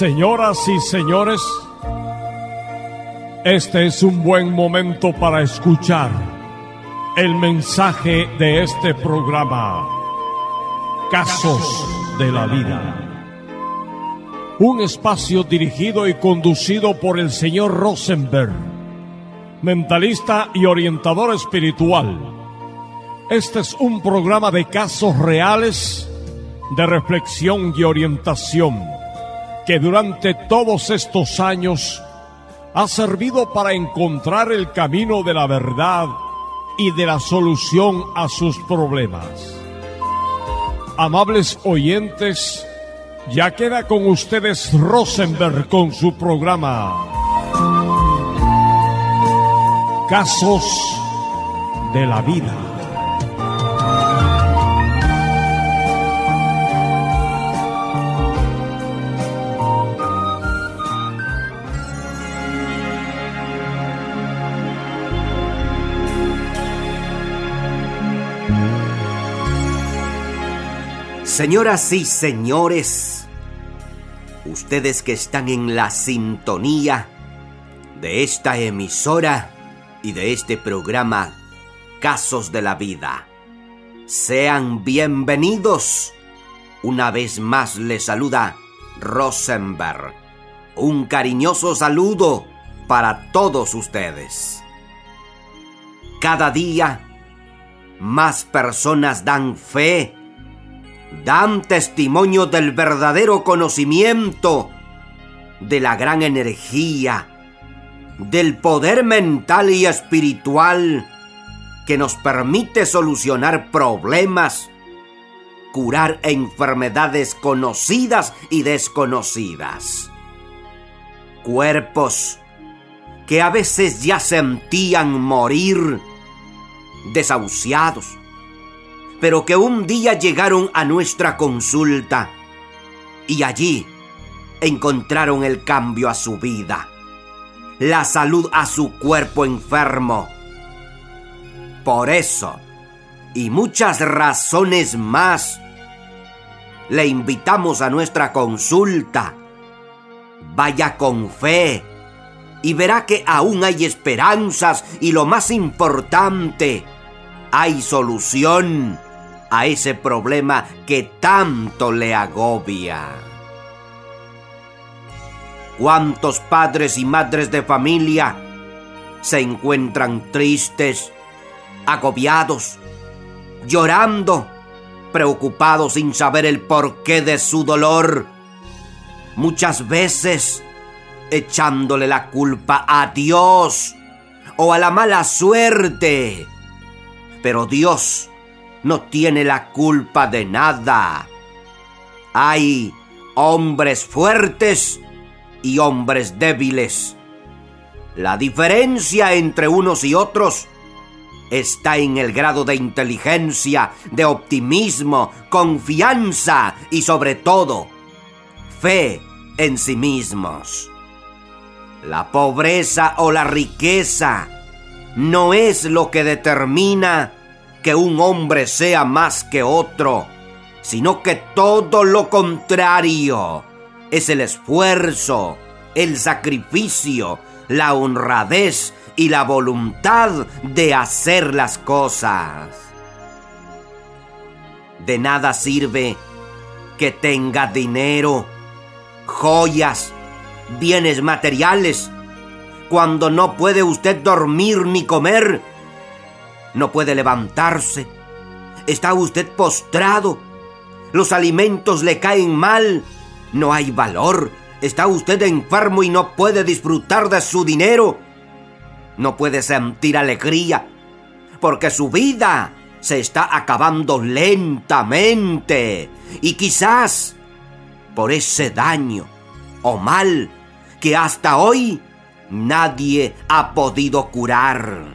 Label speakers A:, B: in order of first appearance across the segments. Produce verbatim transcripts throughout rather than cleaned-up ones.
A: Señoras y señores, este es un buen momento para escuchar el mensaje de este programa, Casos de la Vida. Un espacio dirigido y conducido por el señor Rosenberg, mentalista y orientador espiritual. Este es un programa de casos reales, de reflexión y orientación, que durante todos estos años ha servido para encontrar el camino de la verdad y de la solución a sus problemas. Amables oyentes, ya queda con ustedes Rosenberg con su programa Casos de la Vida.
B: Señoras y señores, ustedes que están en la sintonía de esta emisora y de este programa Casos de la Vida, sean bienvenidos. Una vez más les saluda Rosenberg. Un cariñoso saludo para todos ustedes. Cada día más personas dan fe, dan testimonio del verdadero conocimiento, de la gran energía, del poder mental y espiritual que nos permite solucionar problemas, curar enfermedades conocidas y desconocidas. Cuerpos que a veces ya sentían morir, desahuciados, pero que un día llegaron a nuestra consulta y allí encontraron el cambio a su vida, la salud a su cuerpo enfermo. Por eso, y muchas razones más, le invitamos a nuestra consulta. Vaya con fe y verá que aún hay esperanzas y, lo más importante, hay solución a ese problema que tanto le agobia. ¿Cuántos padres y madres de familia se encuentran tristes, agobiados, llorando, preocupados sin saber el porqué de su dolor? Muchas veces echándole la culpa a Dios o a la mala suerte. Pero Dios no tiene la culpa de nada. Hay hombres fuertes y hombres débiles. La diferencia entre unos y otros está en el grado de inteligencia, de optimismo, confianza y, sobre todo, fe en sí mismos. La pobreza o la riqueza no es lo que determina que un hombre sea más que otro, sino que todo lo contrario. Es el esfuerzo, el sacrificio, la honradez y la voluntad de hacer las cosas. De nada sirve que tenga dinero, joyas, bienes materiales, cuando no puede usted dormir ni comer, no puede levantarse, está usted postrado, los alimentos le caen mal, no hay valor, está usted enfermo y no puede disfrutar de su dinero, no puede sentir alegría, porque su vida se está acabando lentamente, y quizás por ese daño o mal que hasta hoy nadie ha podido curar.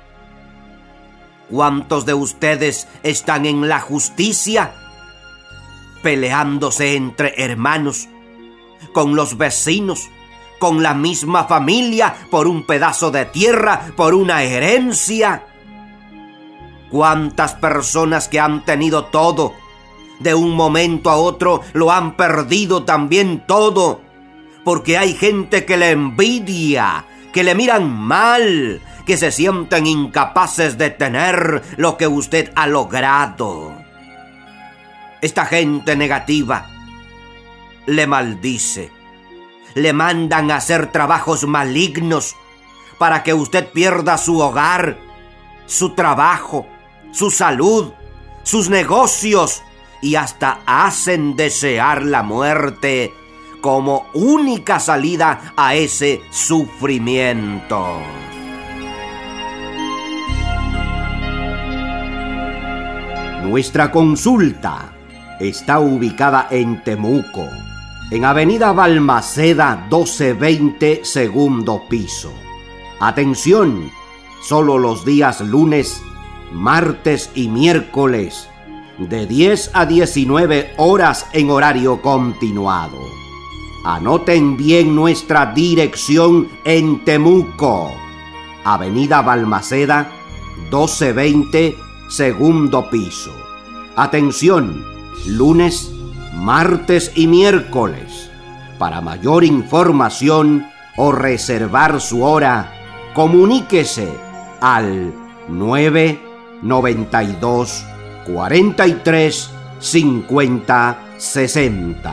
B: ¿Cuántos de ustedes están en la justicia, peleándose entre hermanos, con los vecinos, con la misma familia, por un pedazo de tierra, por una herencia? ¿Cuántas personas que han tenido todo, de un momento a otro lo han perdido también todo, porque hay gente que le envidia, que le miran mal, que se sienten incapaces de tener lo que usted ha logrado. Esta gente negativa le maldice, le mandan a hacer trabajos malignos para que usted pierda su hogar, su trabajo, su salud, sus negocios, y hasta hacen desear la muerte como única salida a ese sufrimiento. Nuestra consulta está ubicada en Temuco, en Avenida Balmaceda doce veinte, segundo piso. Atención, solo los días lunes, martes y miércoles, de diez a diecinueve horas en horario continuado. Anoten bien nuestra dirección en Temuco, Avenida Balmaceda doce veinte, segundo piso. Atención, lunes, martes y miércoles. Para mayor información o reservar su hora, comuníquese al nueve noventa y dos, cuarenta y tres, cincuenta, sesenta.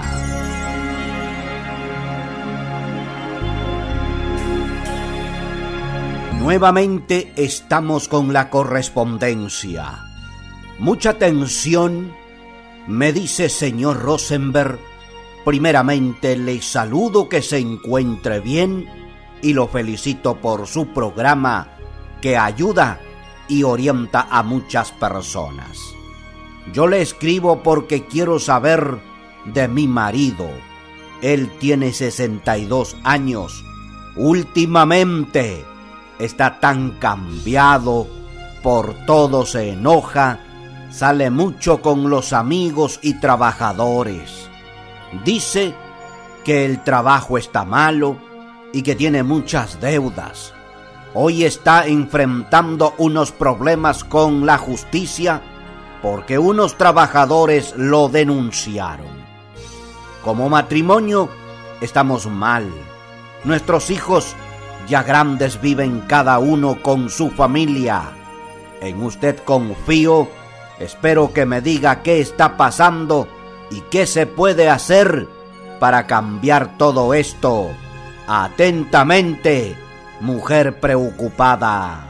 B: Nuevamente estamos con la correspondencia. Mucha atención, me dice señor Rosenberg. Primeramente le saludo, que se encuentre bien y lo felicito por su programa que ayuda y orienta a muchas personas. Yo le escribo porque quiero saber de mi marido. Él tiene sesenta y dos años. Últimamente está tan cambiado, por todo se enoja, sale mucho con los amigos y trabajadores. Dice que el trabajo está malo y que tiene muchas deudas. Hoy está enfrentando unos problemas con la justicia porque unos trabajadores lo denunciaron. Como matrimonio estamos mal. Nuestros hijos ya grandes viven cada uno con su familia. En usted confío. Espero que me diga qué está pasando y qué se puede hacer para cambiar todo esto. Atentamente, mujer preocupada.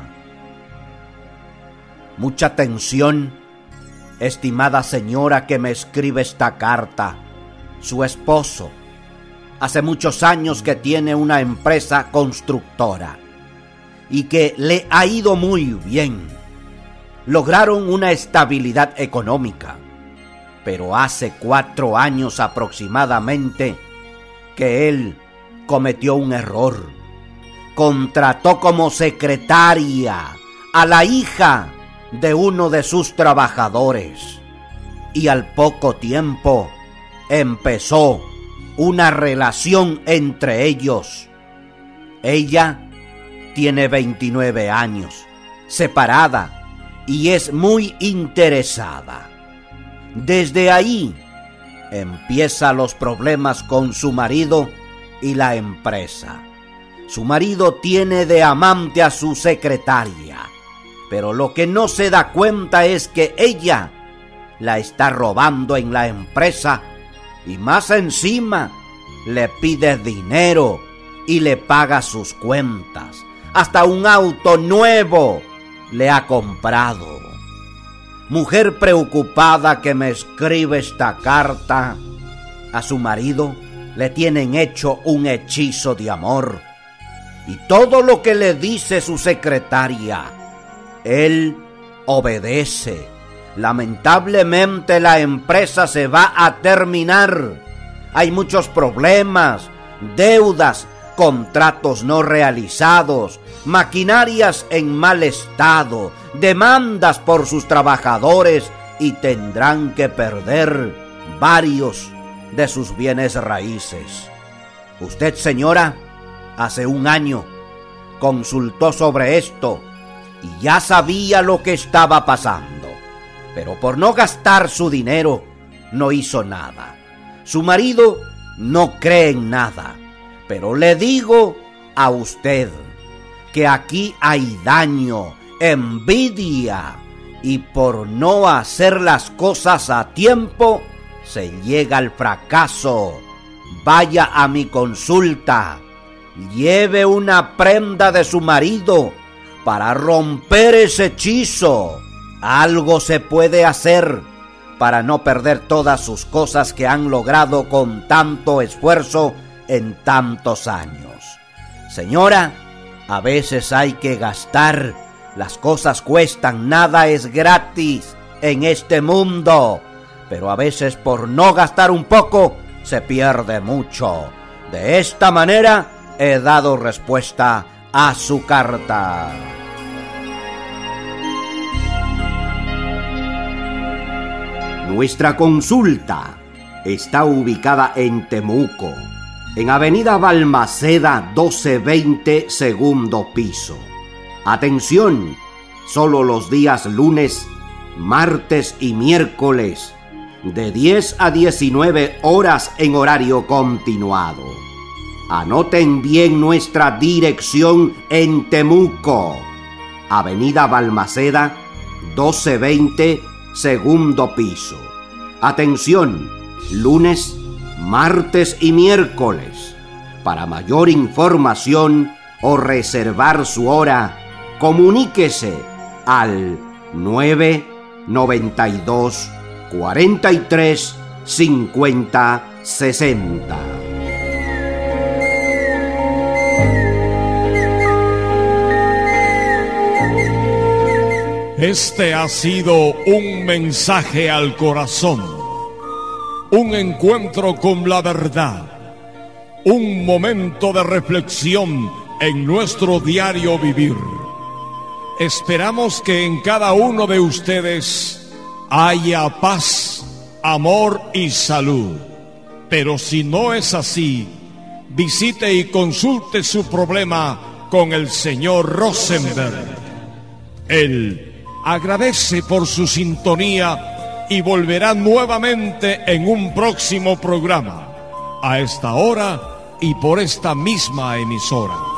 B: Mucha atención, estimada señora que me escribe esta carta. Su esposo, hace muchos años que tiene una empresa constructora y que le ha ido muy bien. Lograron una estabilidad económica, pero hace cuatro años aproximadamente que él cometió un error. Contrató como secretaria a la hija de uno de sus trabajadores y al poco tiempo empezó una relación entre ellos. Ella tiene veintinueve años, separada, y es muy interesada. Desde ahí empiezan los problemas con su marido y la empresa. Su marido tiene de amante a su secretaria, pero lo que no se da cuenta es que ella la está robando en la empresa y más encima le pide dinero y le paga sus cuentas. Hasta un auto nuevo le ha comprado. Mujer preocupada que me escribe esta carta, a su marido le tienen hecho un hechizo de amor y todo lo que le dice su secretaria, él obedece. Lamentablemente la empresa se va a terminar. Hay muchos problemas, deudas, contratos no realizados, maquinarias en mal estado, demandas por sus trabajadores y tendrán que perder varios de sus bienes raíces. Usted, señora, hace un año consultó sobre esto y ya sabía lo que estaba pasando, pero por no gastar su dinero no hizo nada. Su marido no cree en nada, Pero le digo a usted que aquí hay daño, envidia, y por no hacer las cosas a tiempo se llega al fracaso. Vaya a mi consulta, lleve una prenda de su marido para romper ese hechizo. Algo se puede hacer para no perder todas sus cosas que han logrado con tanto esfuerzo en tantos años. Señora, a veces hay que gastar, las cosas cuestan, nada es gratis en este mundo, pero a veces por no gastar un poco se pierde mucho. De esta manera he dado respuesta a su carta. Nuestra consulta está ubicada en Temuco, en Avenida Balmaceda doce veinte, segundo piso. Atención, solo los días lunes, martes y miércoles, de diez a diecinueve horas en horario continuado. Anoten bien nuestra dirección en Temuco, Avenida Balmaceda doce veinte, segundo piso. Atención, lunes, martes y miércoles. Para mayor información o reservar su hora, comuníquese al nueve noventa y dos, cuarenta y tres, cincuenta, sesenta.
A: Este ha sido un mensaje al corazón, un encuentro con la verdad, un momento de reflexión en nuestro diario vivir. Esperamos que en cada uno de ustedes haya paz, amor y salud. Pero si no es así, visite y consulte su problema con el señor Rosenberg. Él agradece por su sintonía y volverá nuevamente en un próximo programa, a esta hora y por esta misma emisora.